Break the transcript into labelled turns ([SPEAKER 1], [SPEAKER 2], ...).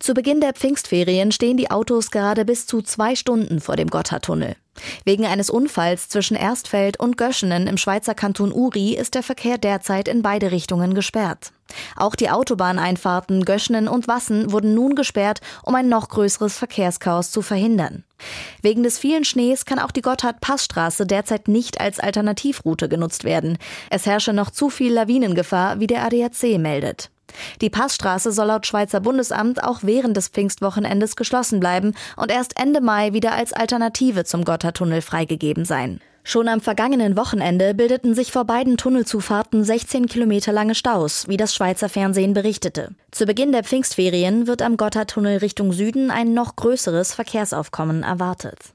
[SPEAKER 1] Zu Beginn der Pfingstferien stehen die Autos gerade bis zu 2 Stunden vor dem Gotthardtunnel. Wegen eines Unfalls zwischen Erstfeld und Göschenen im Schweizer Kanton Uri ist der Verkehr derzeit in beide Richtungen gesperrt. Auch die Autobahneinfahrten Göschenen und Wassen wurden nun gesperrt, um ein noch größeres Verkehrschaos zu verhindern. Wegen des vielen Schnees kann auch die Gotthard-Passstraße derzeit nicht als Alternativroute genutzt werden. Es herrsche noch zu viel Lawinengefahr, wie der ADAC meldet. Die Passstraße soll laut Schweizer Bundesamt auch während des Pfingstwochenendes geschlossen bleiben und erst Ende Mai wieder als Alternative zum Gotthardtunnel freigegeben sein. Schon am vergangenen Wochenende bildeten sich vor beiden Tunnelzufahrten 16 Kilometer lange Staus, wie das Schweizer Fernsehen berichtete. Zu Beginn der Pfingstferien wird am Gotthardtunnel Richtung Süden ein noch größeres Verkehrsaufkommen erwartet.